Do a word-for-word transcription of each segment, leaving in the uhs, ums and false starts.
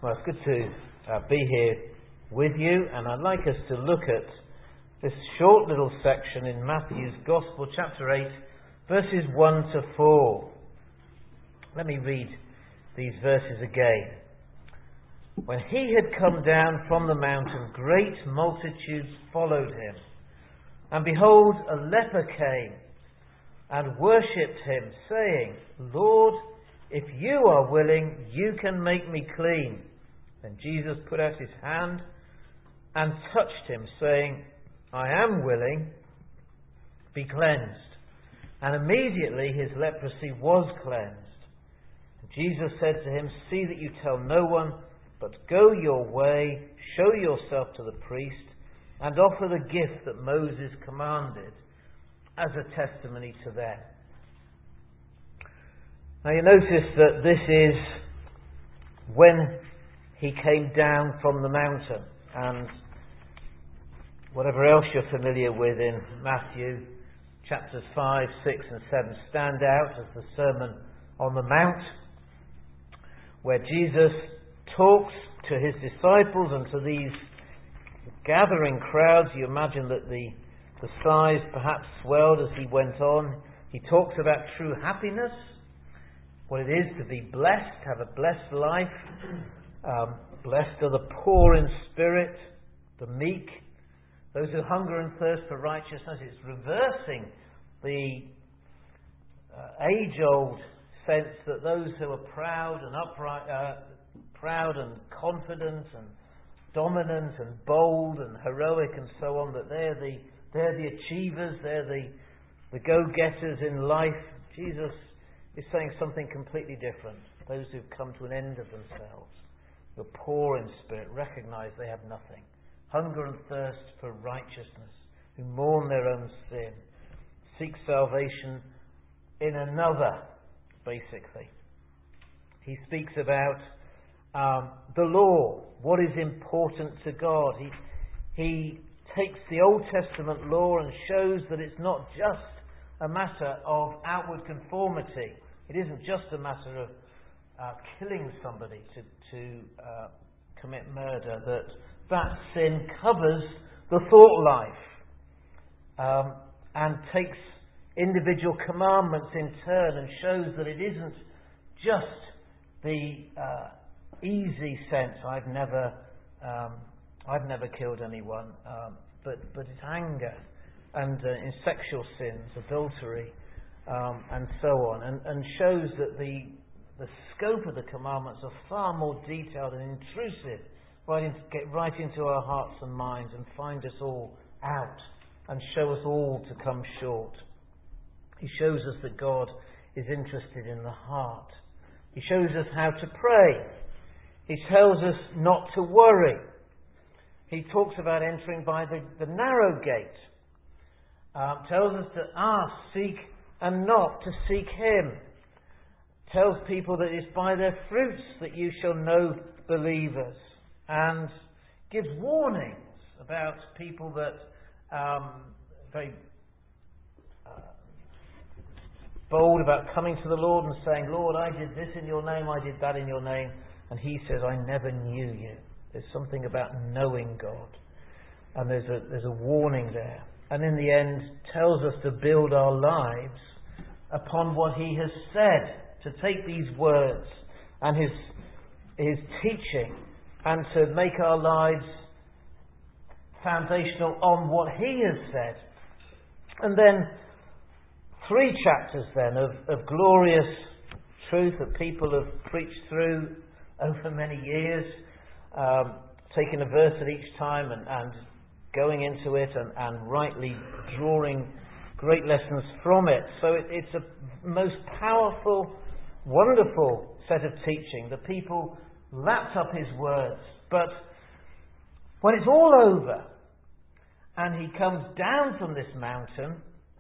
Well, it's good to uh, be here with you, and I'd like us to look at this short little section in Matthew's Gospel, chapter eight, verses one to four. Let me read these verses again. When he had come down from the mountain, great multitudes followed him. And behold, a leper came and worshipped him, saying, Lord, if you are willing, you can make me clean. Then Jesus put out his hand and touched him, saying, I am willing, be cleansed. And immediately his leprosy was cleansed. And Jesus said to him, see that you tell no one, but go your way, show yourself to the priest, and offer the gift that Moses commanded as a testimony to them. Now you notice that this is when he came down from the mountain, and whatever else you're familiar with in Matthew chapters five, six and seven stand out as the Sermon on the Mount, where Jesus talks to his disciples and to these gathering crowds. You imagine that the, the size perhaps swelled as he went on. He talks about true happiness, what it is to be blessed, to have a blessed life. Um, blessed are the poor in spirit, the meek, those who hunger and thirst for righteousness. It's reversing the uh, age-old sense that those who are proud and upright, uh, proud and confident and dominant and bold and heroic and so on, that they're the they're the achievers, they're the the go-getters in life. Jesus is saying something completely different. Those who've come to an end of themselves, who are poor in spirit, recognize they have nothing. Hunger and thirst for righteousness, who mourn their own sin, seek salvation in another, basically. He speaks about um, the law, what is important to God. He, he takes the Old Testament law and shows that it's not just a matter of outward conformity. It isn't just a matter of uh, killing somebody to, to uh, commit murder, that that sin covers the thought life um, and takes individual commandments in turn and shows that it isn't just the uh, easy sense, I've never um, I've never killed anyone, um, but, but it's anger and uh, in sexual sins, adultery, um, and so on, and, and shows that the the scope of the commandments are far more detailed and intrusive, right into, get right into our hearts and minds and find us all out and show us all to come short. He shows us that God is interested in the heart. He shows us how to pray. He tells us not to worry. He talks about entering by the, the narrow gate. Um, tells us to ask, seek, and knock, to seek Him. Tells people that it's by their fruits that you shall know believers. And gives warnings about people that um, very uh, bold about coming to the Lord and saying, Lord, I did this in your name, I did that in your name. And He says, I never knew you. There's something about knowing God. And there's a, there's a warning there. And in the end, tells us to build our lives upon what He has said. To take these words and His, His teaching and to make our lives foundational on what He has said. And then three chapters then of, of glorious truth that people have preached through over many years, um, taking a verse at each time and, and going into it and, and rightly drawing great lessons from it. So it, it's a most powerful, wonderful set of teaching. The people lapped up His words. But when it's all over and He comes down from this mountain,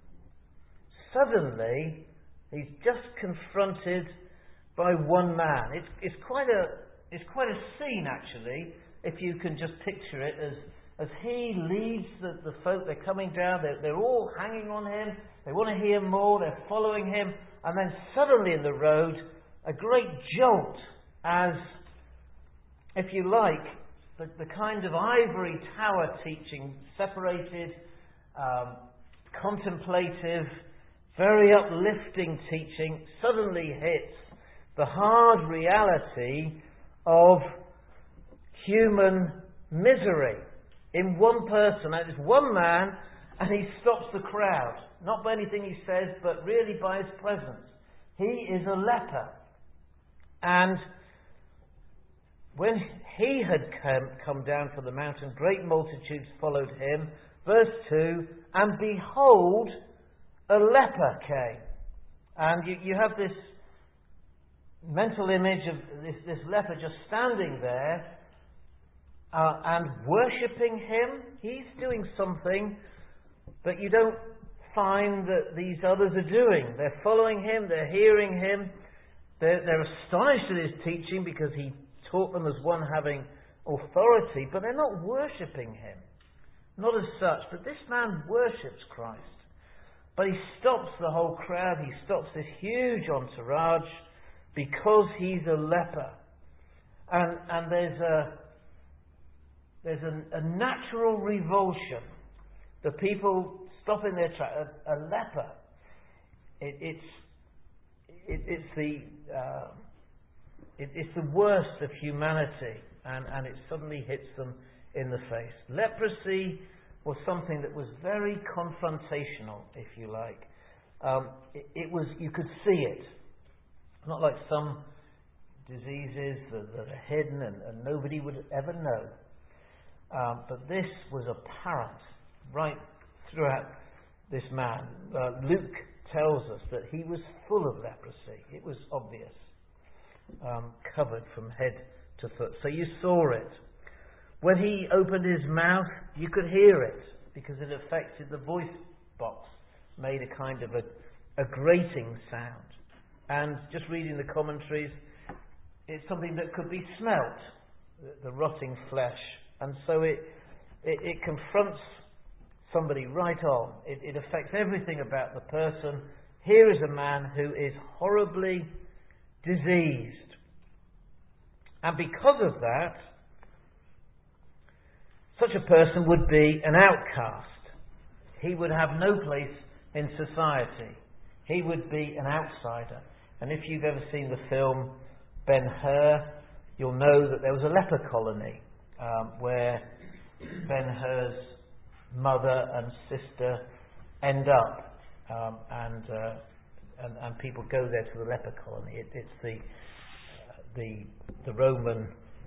suddenly He's just confronted by one man. It's, it's quite a it's quite a scene, actually, if you can just picture it as as He leads the, the folk. They're coming down. They're, they're all hanging on Him. They want to hear more. They're following Him. And then suddenly in the road, a great jolt, as if you like, the, the kind of ivory tower teaching, separated, um, contemplative, very uplifting teaching, suddenly hits the hard reality of human misery in one person. And it's one man, and he stops the crowd, not by anything he says, but really by his presence. He is a leper. And when he had come, come down from the mountain, great multitudes followed him. Verse two, and behold, a leper came. And you, you have this mental image of this, this leper just standing there uh, and worshipping him. He's doing something that you don't find that these others are doing. They're following him, they're hearing him, they're, they're astonished at his teaching because he taught them as one having authority, but they're not worshipping him. Not as such, but this man worships Christ. But he stops the whole crowd, he stops this huge entourage because he's a leper. And and there's a there's a, a natural revulsion. The people stop in their track. A, a leper. It, it's it, it's the uh, it, it's the worst of humanity, and, and it suddenly hits them in the face. Leprosy was something that was very confrontational, if you like. Um, it, it was you could see it. Not like some diseases that, that are hidden and, and nobody would ever know. Um, but this was apparent right throughout this man. Uh, Luke tells us that he was full of leprosy. It was obvious. Um, covered from head to foot. So you saw it. When he opened his mouth, you could hear it because it affected the voice box. Made a kind of a, a grating sound. And just reading the commentaries, it's something that could be smelt, the, the rotting flesh. And so it, it, it confronts somebody right on. It, it affects everything about the person. Here is a man who is horribly diseased. And because of that, such a person would be an outcast. He would have no place in society. He would be an outsider. And if you've ever seen the film Ben-Hur, you'll know that there was a leper colony um, where Ben-Hur's mother and sister end up, um, and, uh, and and people go there to the leper colony. It, it's the uh, the the Roman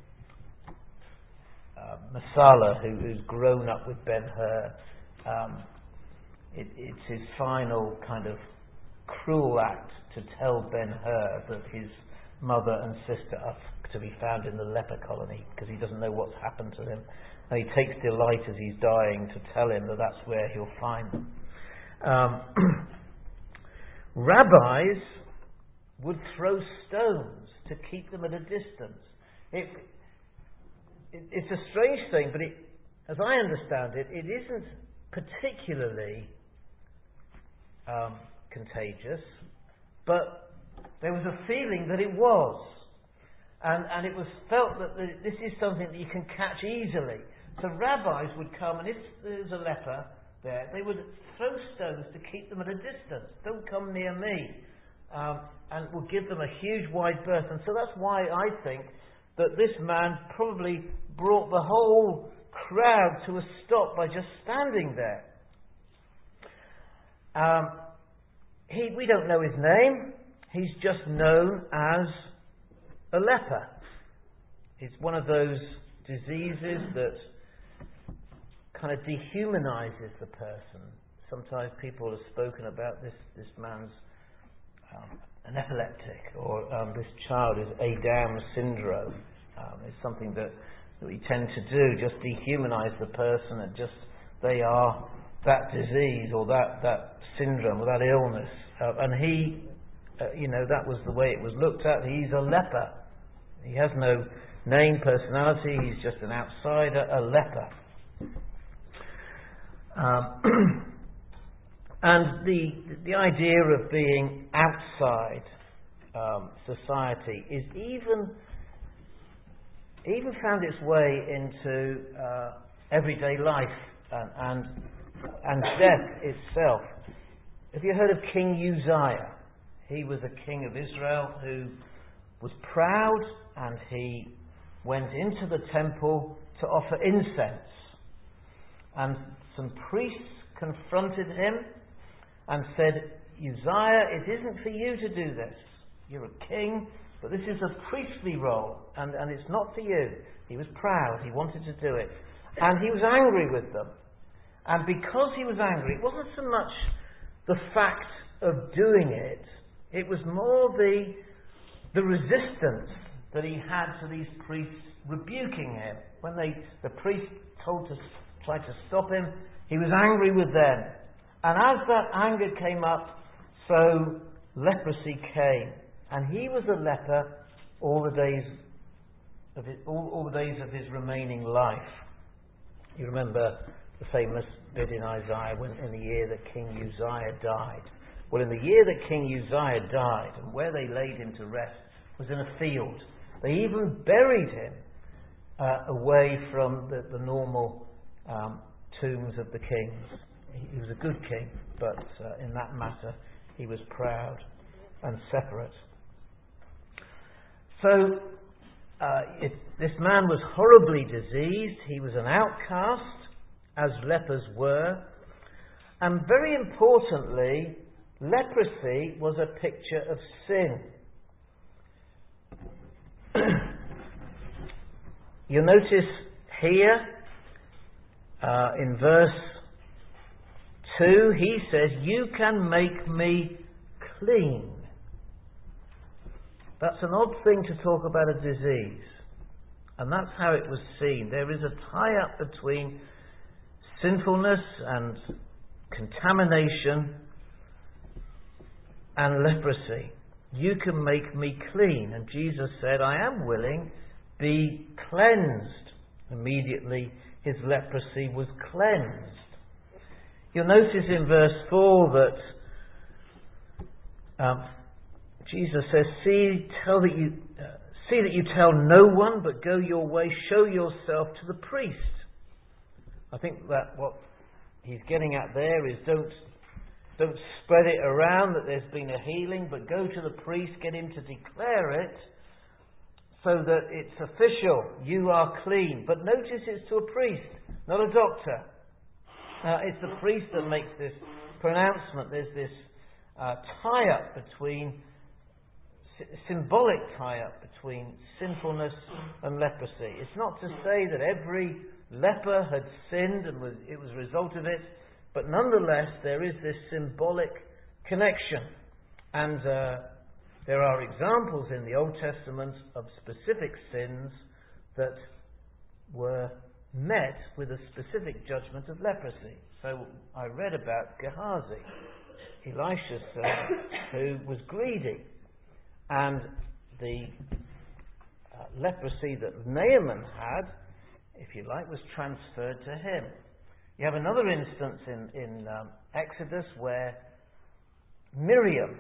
uh, Messala who, who's grown up with Ben-Hur. Um, it, it's his final kind of cruel act to tell Ben-Hur that his mother and sister are to be found in the leper colony because he doesn't know what's happened to them. And he takes delight as he's dying to tell him that that's where he'll find them. Um, rabbis would throw stones to keep them at a distance. It, it, it's a strange thing, but it, as I understand it, it isn't particularly um, contagious, but there was a feeling that it was. And, and it was felt that the, this is something that you can catch easily. So rabbis would come, and if there's a leper there, they would throw stones to keep them at a distance. Don't come near me. Um, and would give them a huge wide berth. And so that's why I think that this man probably brought the whole crowd to a stop by just standing there. Um, he, we don't know his name. He's just known as a leper. It's one of those diseases that kind of dehumanizes the person. Sometimes people have spoken about this, this man's um, an epileptic, or um, this child is Adam syndrome. Um, it's something that, that we tend to do, just dehumanize the person and just they are that disease or that, that syndrome or that illness. Uh, and he, uh, you know, that was the way it was looked at. He's a leper. He has no name, personality. He's just an outsider, a leper. Um, and the the idea of being outside um, society is even even found its way into uh, everyday life and, and and death itself. Have you heard of King Uzziah? He was a king of Israel who was proud, and he went into the temple to offer incense. And some priests confronted him and said, Uzziah, it isn't for you to do this. You're a king, but this is a priestly role, and, and it's not for you. He was proud. He wanted to do it. And he was angry with them. And because he was angry, it wasn't so much the fact of doing it, it was more the, the resistance that he had to these priests rebuking him. When they, the priest told to tried to stop him, he was angry with them. And as that anger came up, so leprosy came. And he was a leper all the days of his, all, all the days of his remaining life. You remember the famous bit in Isaiah, when in the year that King Uzziah died. Well, in the year that King Uzziah died, and where they laid him to rest was in a field. They even buried him uh, away from the, the normal um, tombs of the kings. He, he was a good king, but uh, in that matter he was proud and separate. So uh, it, this man was horribly diseased. He was an outcast, as lepers were. And very importantly, leprosy was a picture of sin. You'll notice here uh, in verse two, he says, you can make me clean. That's an odd thing to talk about a disease. And that's how it was seen. There is a tie-up between sinfulness and contamination and leprosy. You can make me clean. And Jesus said, I am willing, be cleansed. Immediately his leprosy was cleansed. You'll notice in verse four that um, Jesus says, see, tell that you, uh, see that you tell no one, but go your way, show yourself to the priest. I think that what he's getting at there is don't Don't spread it around that there's been a healing, but go to the priest, get him to declare it so that it's official. You are clean. But notice it's to a priest, not a doctor. Uh, it's the priest that makes this pronouncement. There's this uh, tie-up between, sy- symbolic tie-up between sinfulness and leprosy. It's not to say that every leper had sinned and was, it was a result of it. But nonetheless, there is this symbolic connection. And uh, there are examples in the Old Testament of specific sins that were met with a specific judgment of leprosy. So I read about Gehazi, Elisha's son, who was greedy. And the uh, leprosy that Naaman had, if you like, was transferred to him. You have another instance in, in um, Exodus where Miriam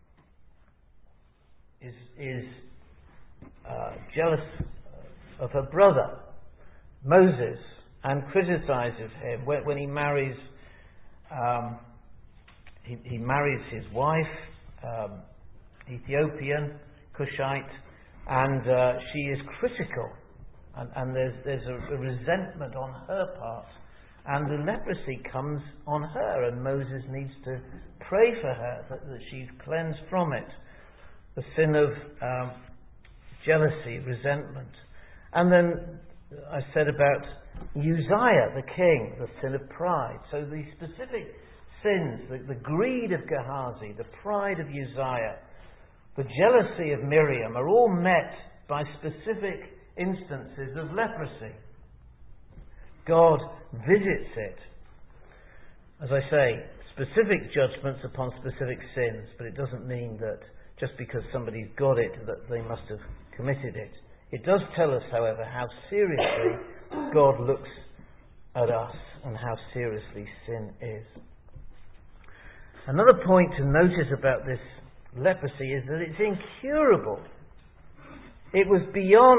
is, is uh, jealous of her brother, Moses, and criticizes him when, when he marries um, he, he marries his wife, um, Ethiopian, Cushite, and uh, she is critical, and, and there's, there's a, a resentment on her part. And the leprosy comes on her, and Moses needs to pray for her that, that she's cleansed from it. The sin of um, jealousy, resentment. And then I said about Uzziah, the king, the sin of pride. So the specific sins, the, the greed of Gehazi, the pride of Uzziah, the jealousy of Miriam are all met by specific instances of leprosy. God visits it. As I say, specific judgments upon specific sins, but it doesn't mean that just because somebody's got it that they must have committed it. It does tell us, however, how seriously God looks at us and how seriously sin is. Another point to notice about this leprosy is that it's incurable. It was beyond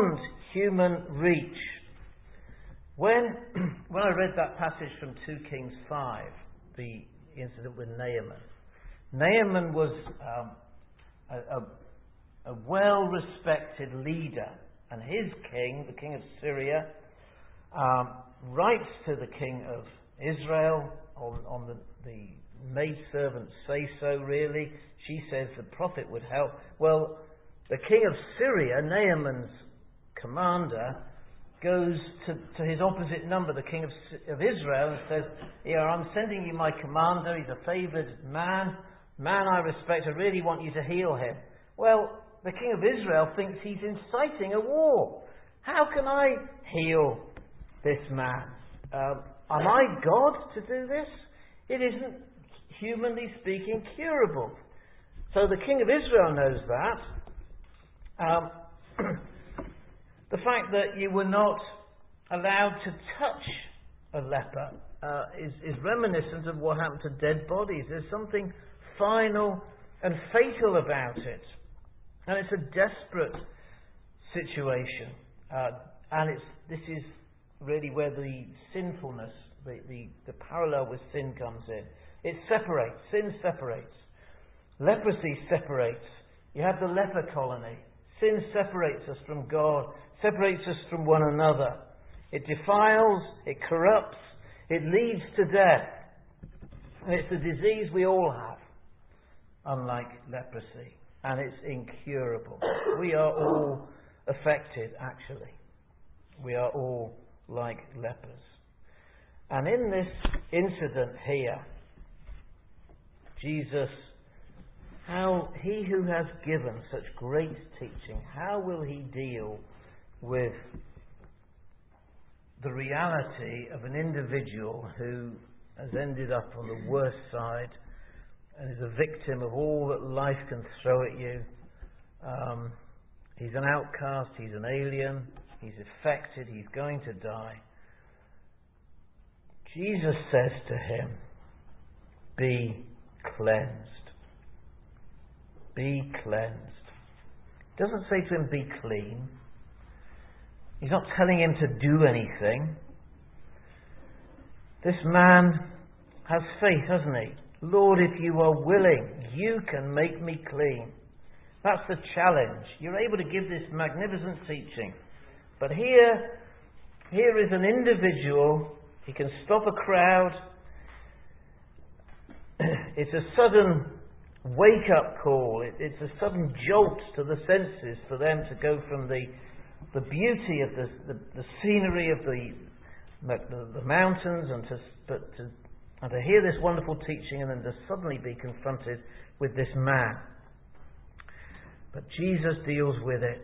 human reach. When, when I read that passage from two Kings five, the incident with Naaman, Naaman was um, a, a, a well-respected leader, and his king, the king of Syria, um, writes to the king of Israel on, on the, the maidservant's say-so, really. She says the prophet would help. Well, the king of Syria, Naaman's commander, goes to, to his opposite number, the king of, of Israel, and says, "Here, I'm sending you my commander. He's a favoured man. Man I respect. I really want you to heal him." Well, the king of Israel thinks he's inciting a war. How can I heal this man? Um, am I God to do this? It isn't, humanly speaking, curable. So the king of Israel knows that. Um, the fact that you were not allowed to touch a leper uh, is, is reminiscent of what happened to dead bodies. There's something final and fatal about it. And it's a desperate situation. Uh, and it's this is really where the sinfulness, the, the, the parallel with sin comes in. It separates. Sin separates. Leprosy separates. You have the leper colony. Sin separates us from God, separates us from one another. It defiles, it corrupts, it leads to death. And it's a disease we all have, unlike leprosy. And it's incurable. We are all affected, actually. We are all like lepers. And in this incident here, Jesus, how he who has given such great teaching, how will he deal with the reality of an individual who has ended up on the worst side and is a victim of all that life can throw at you? Um, he's an outcast, he's an alien, he's affected, he's going to die. Jesus says to him, "Be cleansed. Be cleansed." He doesn't say to him, "Be clean." He's not telling him to do anything. This man has faith, hasn't he? "Lord, if you are willing, you can make me clean." That's the challenge. You're able to give this magnificent teaching. But here, here is an individual. He can stop a crowd. It's a sudden wake-up call. It, it's a sudden jolt to the senses for them to go from the the beauty of the the, the scenery of the, the the mountains and to but to and to hear this wonderful teaching, and then to suddenly be confronted with this man. But Jesus deals with it.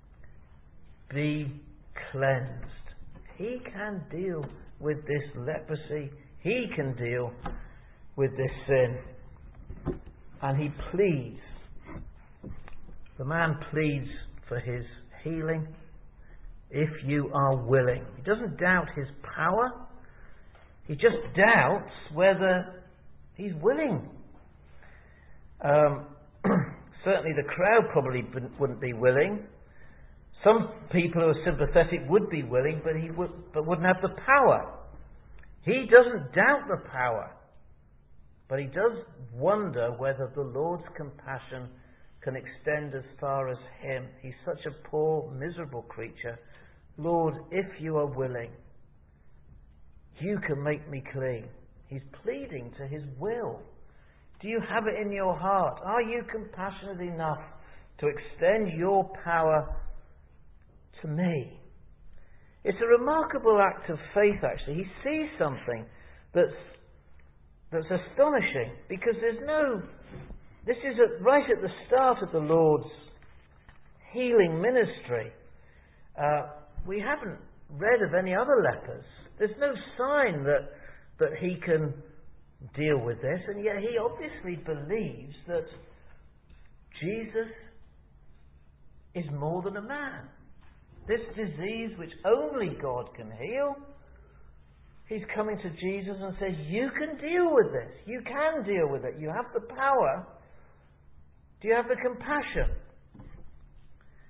Be cleansed. He can deal with this leprosy. He can deal with this sin. And he pleads. The man pleads for his healing. If you are willing. He doesn't doubt his power. He just doubts whether he's willing. Um, certainly the crowd probably wouldn't be willing. Some people who are sympathetic would be willing, but he would, but wouldn't have the power. He doesn't doubt the power, but he does wonder whether the Lord's compassion can extend as far as him. He's such a poor, miserable creature. "Lord, if you are willing, you can make me clean." He's pleading to his will. Do you have it in your heart? Are you compassionate enough to extend your power to me? It's a remarkable act of faith, actually. He sees something that's that's astonishing, because there's no... This is at, right at the start of the Lord's healing ministry. Uh, we haven't read of any other lepers. There's no sign that that he can deal with this, and yet he obviously believes that Jesus is more than a man. This disease which only God can heal, he's coming to Jesus and says, "You can deal with this. You can deal with it. You have the power. Do you have the compassion?"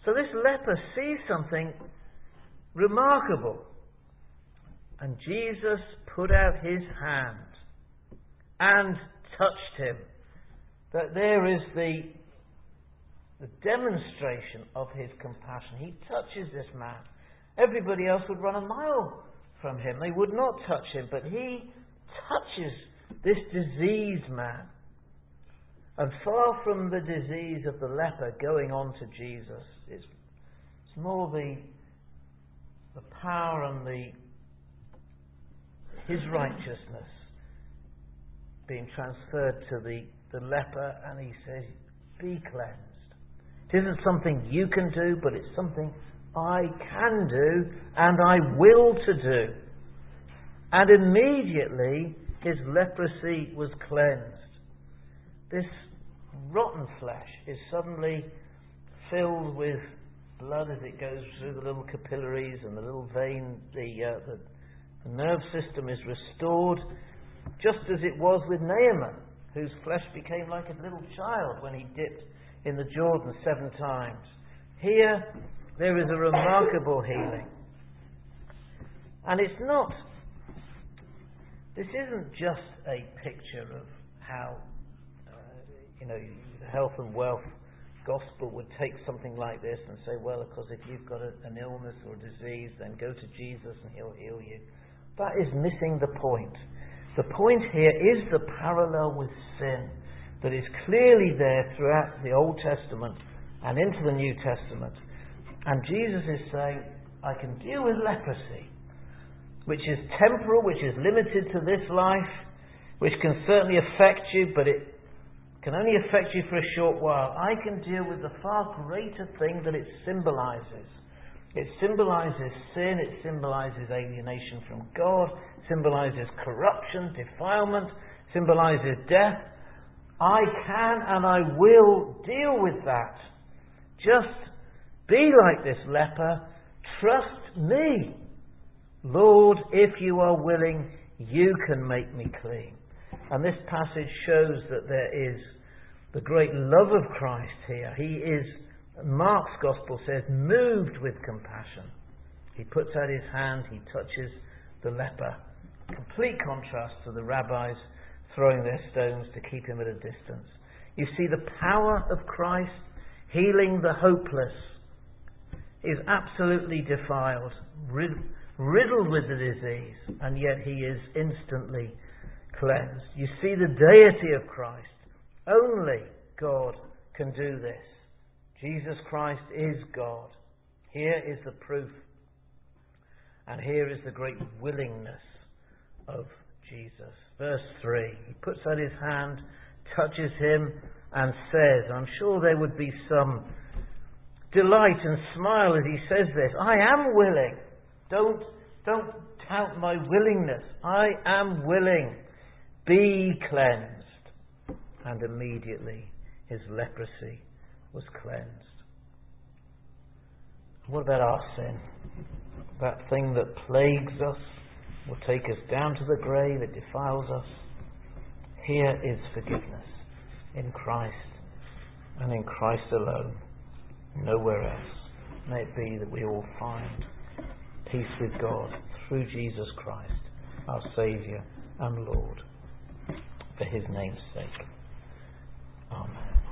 So this leper sees something remarkable. And Jesus put out his hand and touched him. That there is the, the demonstration of his compassion. He touches this man. Everybody else would run a mile from him. They would not touch him. But he touches this diseased man. And far from the disease of the leper going on to Jesus, it's, it's more the, the power and the his righteousness being transferred to the, the leper, and he says, be cleansed. It isn't something you can do, but it's something I can do and I will to do. And immediately his leprosy was cleansed. This rotten flesh is suddenly filled with blood as it goes through the little capillaries and the little vein. The, uh, the, the nerve system is restored, just as it was with Naaman, whose flesh became like a little child when he dipped in the Jordan seven times. Here, there is a remarkable healing. And it's not, this isn't just a picture of how, uh, you know, the health and wealth gospel would take something like this and say, well, of course, if you've got a, an illness or a disease, then go to Jesus and he'll heal you. That is missing the point. The point here is the parallel with sin that is clearly there throughout the Old Testament and into the New Testament. And Jesus is saying, I can deal with leprosy, which is temporal, which is limited to this life, which can certainly affect you, but it can only affect you for a short while. I can deal with the far greater thing that it symbolizes. It symbolizes sin, it symbolizes alienation from God, symbolizes corruption, defilement, symbolizes death. I can and I will deal with that. Just be like this leper. Trust me. Lord, if you are willing, you can make me clean. And this passage shows that there is the great love of Christ here. He is, Mark's Gospel says, moved with compassion. He puts out his hand, he touches the leper. Complete contrast to the rabbis throwing their stones to keep him at a distance. You see, the power of Christ healing the hopeless is absolutely defiled, rid- riddled with the disease, and yet he is instantly cleansed. You see the deity of Christ. Only God can do this. Jesus Christ is God. Here is the proof. And here is the great willingness of Jesus. Verse three. He puts out his hand, touches him, and says, I'm sure there would be some delight and smile as he says this, I am willing. Don't, don't doubt my willingness. I am willing. Be cleansed. And immediately his leprosy was cleansed. What about our sin? That thing that plagues us, will take us down to the grave, it defiles us. Here is forgiveness in Christ and in Christ alone, nowhere else. May it be that we all find peace with God through Jesus Christ, our Saviour and Lord, for his name's sake. Amen.